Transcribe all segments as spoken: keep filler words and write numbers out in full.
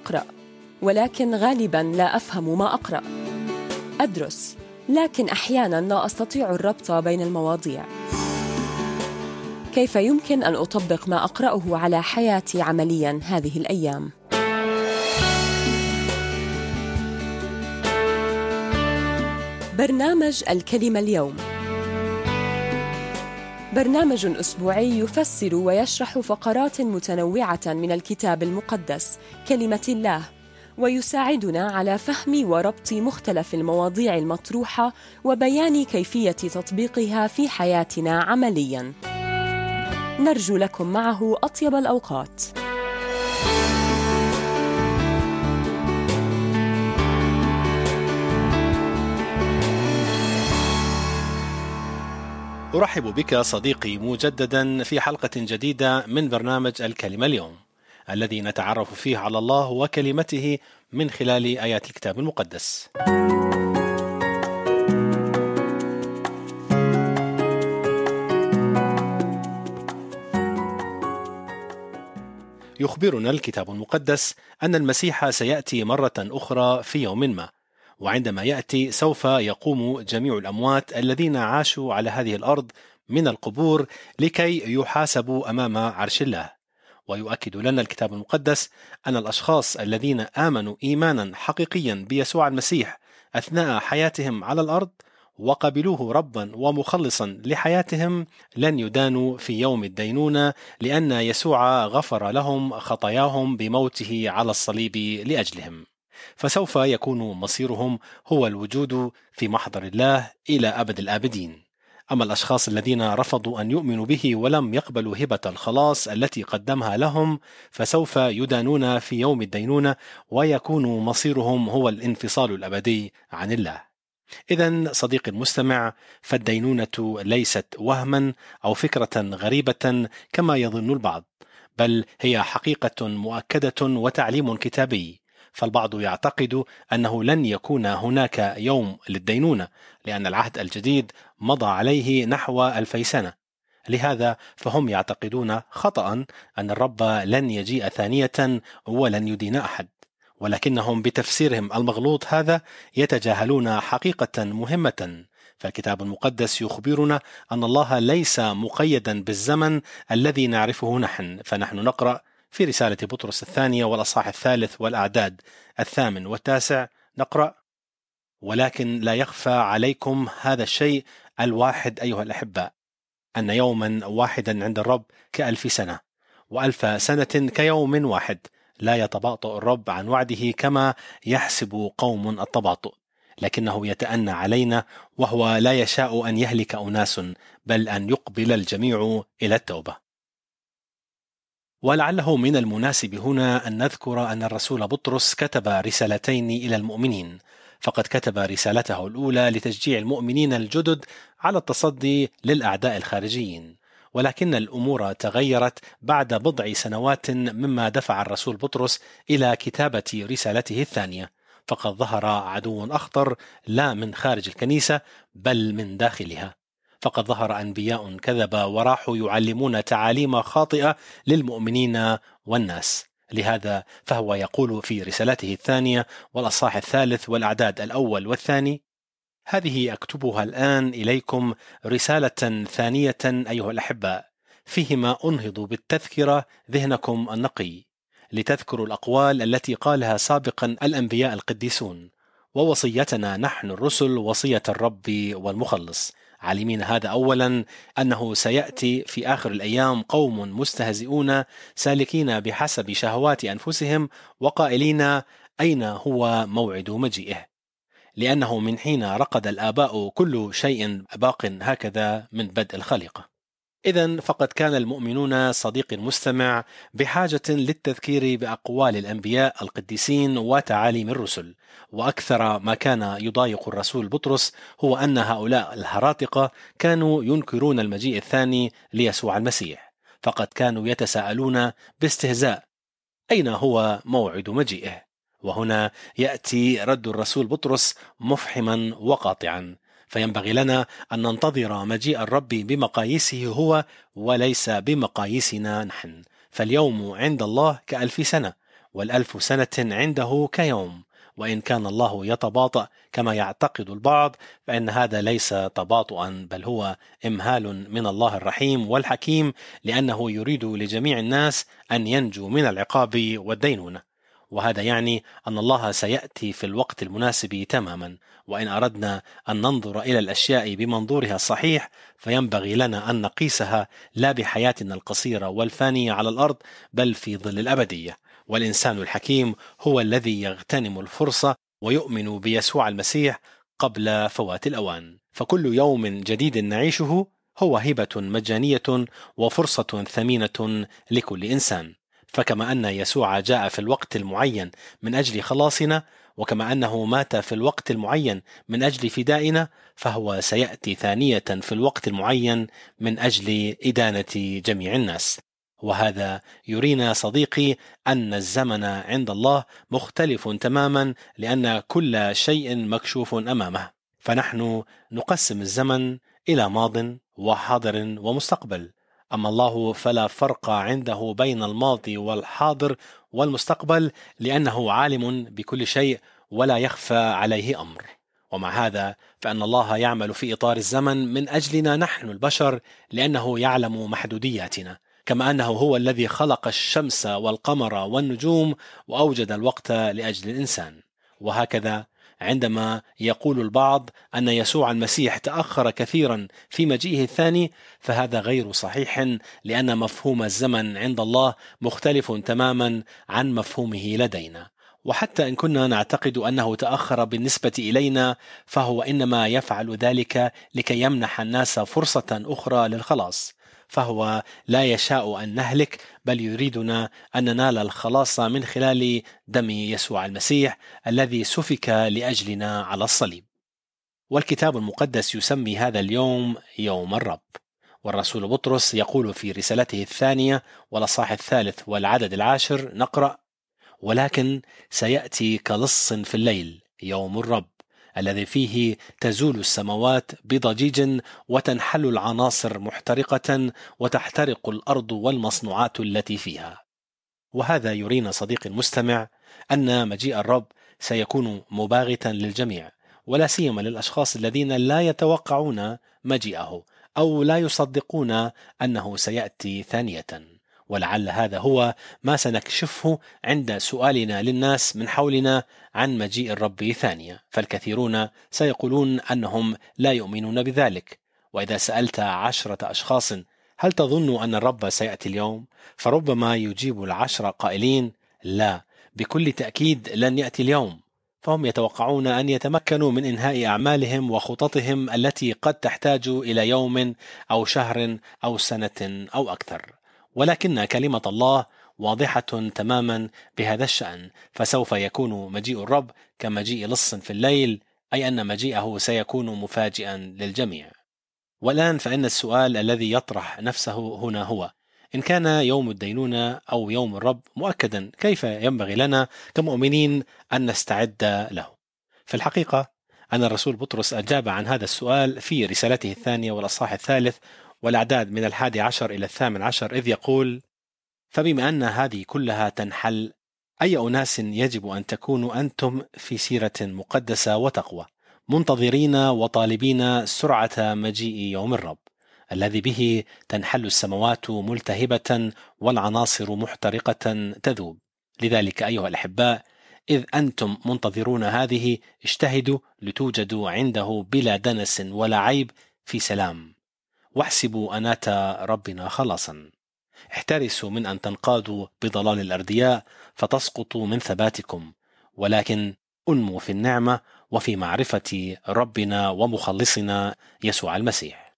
أقرأ، ولكن غالباً لا أفهم ما أقرأ. أدرس، لكن أحياناً لا أستطيع الربط بين المواضيع. كيف يمكن أن أطبق ما أقرأه على حياتي عملياً هذه الأيام؟ برنامج الكلمة اليوم برنامج أسبوعي يفسر ويشرح فقرات متنوعة من الكتاب المقدس كلمة الله، ويساعدنا على فهم وربط مختلف المواضيع المطروحة وبيان كيفية تطبيقها في حياتنا عملياً. نرجو لكم معه أطيب الأوقات. أرحب بك صديقي مجددا في حلقة جديدة من برنامج الكلمة اليوم، الذي نتعرف فيه على الله وكلمته من خلال آيات الكتاب المقدس. يخبرنا الكتاب المقدس أن المسيح سيأتي مرة أخرى في يوم ما، وعندما يأتي سوف يقوم جميع الأموات الذين عاشوا على هذه الأرض من القبور لكي يحاسبوا أمام عرش الله. ويؤكد لنا الكتاب المقدس أن الأشخاص الذين آمنوا إيمانا حقيقيا بيسوع المسيح أثناء حياتهم على الأرض وقبلوه ربا ومخلصا لحياتهم لن يدانوا في يوم الدينونة، لأن يسوع غفر لهم خطاياهم بموته على الصليب لأجلهم، فسوف يكون مصيرهم هو الوجود في محضر الله إلى أبد الآبدين. أما الأشخاص الذين رفضوا أن يؤمنوا به ولم يقبلوا هبة الخلاص التي قدمها لهم فسوف يدانون في يوم الدينونة، ويكون مصيرهم هو الانفصال الأبدي عن الله. إذن صديقي المستمع، فالدينونة ليست وهما أو فكرة غريبة كما يظن البعض، بل هي حقيقة مؤكدة وتعليم كتابي. فالبعض يعتقد أنه لن يكون هناك يوم للدينونة، لأن العهد الجديد مضى عليه نحو ألفي سنة. لهذا فهم يعتقدون خطأ أن الرب لن يجيء ثانية ولن يدين أحد، ولكنهم بتفسيرهم المغلوط هذا يتجاهلون حقيقة مهمة. فالكتاب المقدس يخبرنا أن الله ليس مقيدا بالزمن الذي نعرفه نحن، فنحن نقرأ في رسالة بطرس الثانية والأصحاح الثالث والأعداد الثامن والتاسع، نقرأ: ولكن لا يخفى عليكم هذا الشيء الواحد أيها الأحباء، أن يوما واحدا عند الرب كألف سنة، وألف سنة كيوم واحد. لا يتباطؤ الرب عن وعده كما يحسب قوم التباطؤ، لكنه يتأنى علينا، وهو لا يشاء أن يهلك أناس، بل أن يقبل الجميع إلى التوبة. ولعله من المناسب هنا أن نذكر أن الرسول بطرس كتب رسالتين إلى المؤمنين، فقد كتب رسالته الأولى لتشجيع المؤمنين الجدد على التصدي للأعداء الخارجيين، ولكن الأمور تغيرت بعد بضع سنوات مما دفع الرسول بطرس إلى كتابة رسالته الثانية، فقد ظهر عدو أخطر لا من خارج الكنيسة بل من داخلها. فقد ظهر أنبياء كذبة وراحوا يعلمون تعاليم خاطئة للمؤمنين والناس. لهذا فهو يقول في رسالته الثانية والأصحاح الثالث والأعداد الأول والثاني: هذه أكتبها الآن إليكم رسالة ثانية أيها الأحباء، فيهما أنهض بالتذكرة ذهنكم النقي، لتذكروا الأقوال التي قالها سابقا الأنبياء القديسون، ووصيتنا نحن الرسل وصية الرب والمخلص، عالمين هذا أولا أنه سيأتي في آخر الأيام قوم مستهزئون سالكين بحسب شهوات أنفسهم وقائلين: أين هو موعد مجيئه؟ لأنه من حين رقد الآباء كل شيء باق هكذا من بدء الخليقة. إذن فقد كان المؤمنون صديقي المستمع بحاجة للتذكير بأقوال الأنبياء القديسين وتعاليم الرسل، وأكثر ما كان يضايق الرسول بطرس هو أن هؤلاء الهراطقة كانوا ينكرون المجيء الثاني ليسوع المسيح، فقد كانوا يتساءلون باستهزاء: أين هو موعد مجيئه؟ وهنا يأتي رد الرسول بطرس مفحما وقاطعا، فينبغي لنا أن ننتظر مجيء الرب بمقاييسه هو وليس بمقاييسنا نحن، فاليوم عند الله كألف سنة والألف سنة عنده كيوم. وإن كان الله يتباطأ كما يعتقد البعض فإن هذا ليس تباطؤا، بل هو إمهال من الله الرحيم والحكيم، لأنه يريد لجميع الناس أن ينجوا من العقاب والدينونة. وهذا يعني أن الله سيأتي في الوقت المناسب تماما. وإن أردنا أن ننظر إلى الأشياء بمنظورها الصحيح فينبغي لنا أن نقيسها لا بحياتنا القصيرة والفانية على الأرض، بل في ظل الأبدية. والإنسان الحكيم هو الذي يغتنم الفرصة ويؤمن بيسوع المسيح قبل فوات الأوان. فكل يوم جديد نعيشه هو هبة مجانية وفرصة ثمينة لكل إنسان. فكما أن يسوع جاء في الوقت المعين من أجل خلاصنا، وكما أنه مات في الوقت المعين من أجل فدائنا، فهو سيأتي ثانية في الوقت المعين من أجل إدانة جميع الناس. وهذا يرينا صديقي أن الزمن عند الله مختلف تماما، لأن كل شيء مكشوف أمامه. فنحن نقسم الزمن إلى ماض وحاضر ومستقبل، أما الله فلا فرق عنده بين الماضي والحاضر والمستقبل، لأنه عالم بكل شيء ولا يخفى عليه أمر. ومع هذا فإن الله يعمل في إطار الزمن من أجلنا نحن البشر، لأنه يعلم محدودياتنا، كما أنه هو الذي خلق الشمس والقمر والنجوم وأوجد الوقت لأجل الإنسان. وهكذا عندما يقول البعض أن يسوع المسيح تأخر كثيرا في مجيئه الثاني، فهذا غير صحيح، لأن مفهوم الزمن عند الله مختلف تماما عن مفهومه لدينا. وحتى إن كنا نعتقد أنه تأخر بالنسبة إلينا، فهو إنما يفعل ذلك لكي يمنح الناس فرصة أخرى للخلاص. فهو لا يشاء أن نهلك، بل يريدنا أن ننال الخلاص من خلال دم يسوع المسيح الذي سفك لأجلنا على الصليب. والكتاب المقدس يسمي هذا اليوم يوم الرب. والرسول بطرس يقول في رسالته الثانية والأصحاح الثالث والعدد العاشر، نقرأ: ولكن سيأتي كلص في الليل يوم الرب الذي فيه تزول السماوات بضجيج وتنحل العناصر محترقة وتحترق الأرض والمصنوعات التي فيها. وهذا يرينا صديقي المستمع أن مجيء الرب سيكون مباغتا للجميع، ولا سيما للأشخاص الذين لا يتوقعون مجيئه أو لا يصدقون أنه سيأتي ثانية. ولعل هذا هو ما سنكشفه عند سؤالنا للناس من حولنا عن مجيء الرب ثانية. فالكثيرون سيقولون أنهم لا يؤمنون بذلك. وإذا سألت عشرة أشخاص هل تظن أن الرب سيأتي اليوم؟ فربما يجيب العشرة قائلين لا، بكل تأكيد لن يأتي اليوم. فهم يتوقعون أن يتمكنوا من إنهاء أعمالهم وخططهم التي قد تحتاج إلى يوم أو شهر أو سنة أو أكثر. ولكن كلمة الله واضحة تماما بهذا الشأن، فسوف يكون مجيء الرب كمجيء لص في الليل، أي أن مجيئه سيكون مفاجئا للجميع. والآن فإن السؤال الذي يطرح نفسه هنا هو: إن كان يوم الدينونة أو يوم الرب مؤكدا، كيف ينبغي لنا كمؤمنين أن نستعد له؟ في الحقيقة أن الرسول بطرس أجاب عن هذا السؤال في رسالته الثانية والأصحاح الثالث والأعداد من الحادي عشر إلى الثامن عشر، إذ يقول: فبما أن هذه كلها تنحل، أي أناس يجب أن تكونوا أنتم في سيرة مقدسة وتقوى، منتظرين وطالبين سرعة مجيء يوم الرب الذي به تنحل السماوات ملتهبة والعناصر محترقة تذوب. لذلك أيها الأحباء، إذ أنتم منتظرون هذه، اجتهدوا لتوجدوا عنده بلا دنس ولا عيب في سلام، واحسبوا أنات ربنا خلاصا. احترسوا من أن تنقادوا بضلال الأردياء فتسقطوا من ثباتكم، ولكن أنموا في النعمة وفي معرفة ربنا ومخلصنا يسوع المسيح.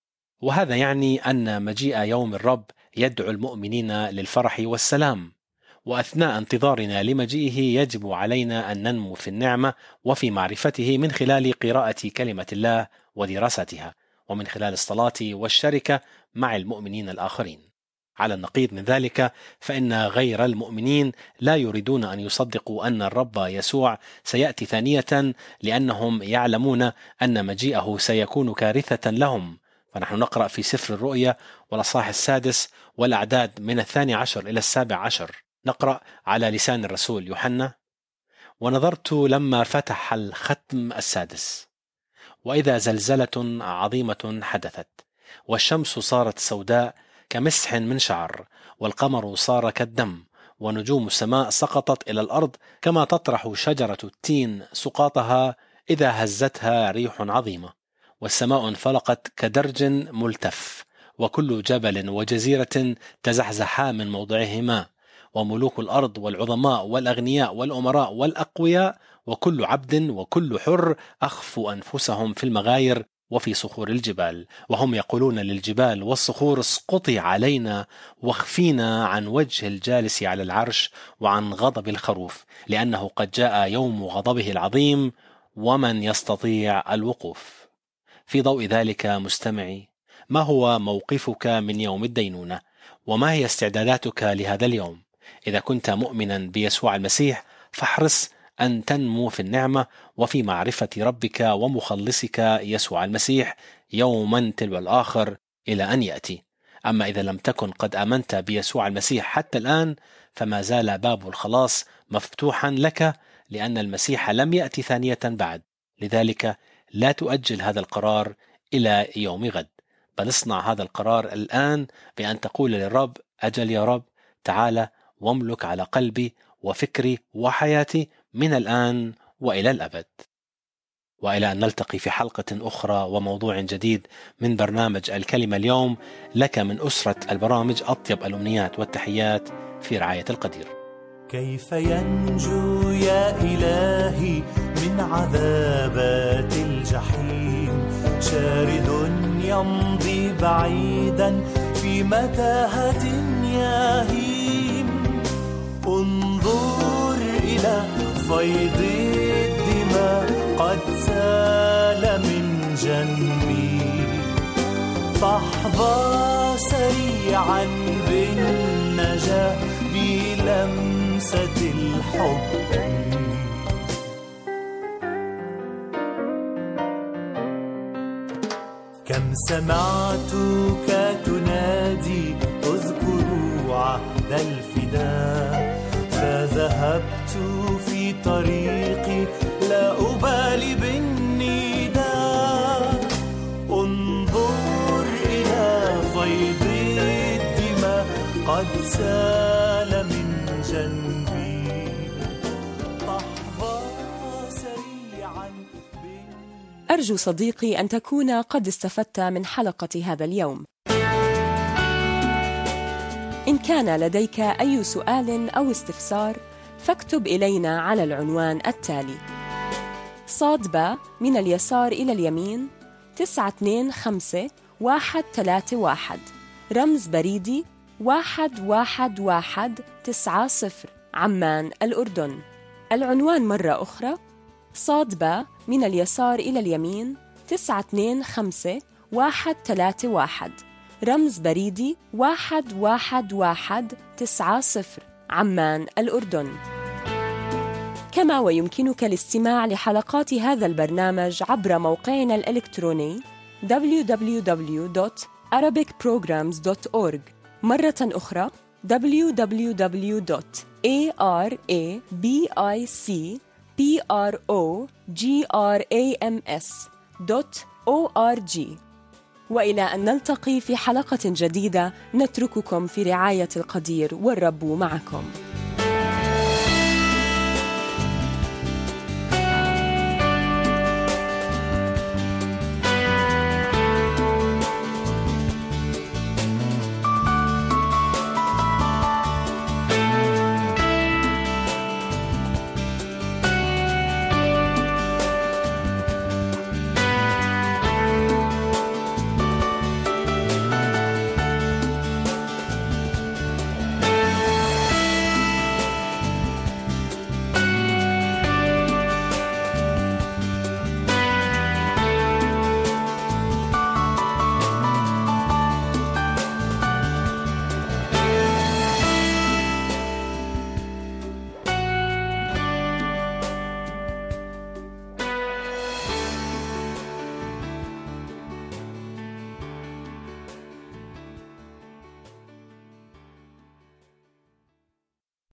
وهذا يعني أن مجيء يوم الرب يدعو المؤمنين للفرح والسلام، وأثناء انتظارنا لمجيئه يجب علينا أن ننمو في النعمة وفي معرفته من خلال قراءة كلمة الله ودراستها، ومن خلال الصلاة والشركة مع المؤمنين الآخرين. على النقيض من ذلك، فإن غير المؤمنين لا يريدون أن يصدقوا أن الرب يسوع سيأتي ثانية، لأنهم يعلمون أن مجيئه سيكون كارثة لهم. فنحن نقرأ في سفر الرؤيا والأصحاح السادس والأعداد من الثاني عشر إلى السابع عشر، نقرأ على لسان الرسول يوحنا: ونظرت لما فتح الختم السادس، وإذا زلزلة عظيمة حدثت، والشمس صارت سوداء كمسح من شعر، والقمر صار كالدم، ونجوم السماء سقطت إلى الأرض كما تطرح شجرة التين سقاطها إذا هزتها ريح عظيمة، والسماء انفلقت كدرج ملتف، وكل جبل وجزيرة تزحزحا من موضعهما، وملوك الأرض والعظماء والأغنياء والأمراء والأقوياء وكل عبد وكل حر أخفوا أنفسهم في المغاير وفي صخور الجبال، وهم يقولون للجبال والصخور: اسقطي علينا واخفينا عن وجه الجالس على العرش وعن غضب الخروف، لأنه قد جاء يوم غضبه العظيم، ومن يستطيع الوقوف. في ضوء ذلك مستمعي، ما هو موقفك من يوم الدينونة؟ وما هي استعداداتك لهذا اليوم؟ إذا كنت مؤمنا بيسوع المسيح فاحرص أن تنمو في النعمة وفي معرفة ربك ومخلصك يسوع المسيح يوما تلو الآخر إلى أن يأتي. أما إذا لم تكن قد آمنت بيسوع المسيح حتى الآن، فما زال باب الخلاص مفتوحا لك، لأن المسيح لم يأتي ثانية بعد. لذلك لا تؤجل هذا القرار إلى يوم غد، بل اصنع هذا القرار الآن بأن تقول للرب: أجل يا رب، تعال واملك على قلبي وفكري وحياتي من الآن وإلى الأبد. وإلى أن نلتقي في حلقة أخرى وموضوع جديد من برنامج الكلمة اليوم، لك من أسرة البرامج أطيب الأمنيات والتحيات في رعاية القدير. كيف ينجو يا إلهي من عذابات الجحيم؟ شارد يمضي بعيدا في متاهة يهيم. انظر إلى فيض الدماء قد سال من جنبي، فاحظى سريعا بالنجاة بلمسة الحب. كم سمعتك تنادي اذكروا عهد الفداء، فذهبت في طريقي لا أبالي بالنداء. انظر إلى فيض الدماء قد سال من جنبي، فاحظى سريعا. أرجو صديقي أن تكون قد استفدت من حلقة هذا اليوم. إن كان لديك أي سؤال أو استفسار فاكتب إلينا على العنوان التالي: صاد با من اليسار إلى اليمين تسعة اثنين خمسة واحد ثلاثة واحد، رمز بريدي واحد واحد واحد تسعة صفر، عمان الأردن. العنوان مرة أخرى: صاد با من اليسار إلى اليمين تسعة اثنين خمسة واحد ثلاثة واحد، رمز بريدي واحد واحد واحد تسعة صفر، عمان الأردن. كما ويمكنك الاستماع لحلقات هذا البرنامج عبر موقعنا الإلكتروني دبليو دبليو دبليو دوت arabic programs دوت أورج، مرة أخرى دبليو دبليو دبليو دوت arabic programs دوت أورج. وإلى أن نلتقي في حلقة جديدة، نترككم في رعاية القدير، والرب معكم.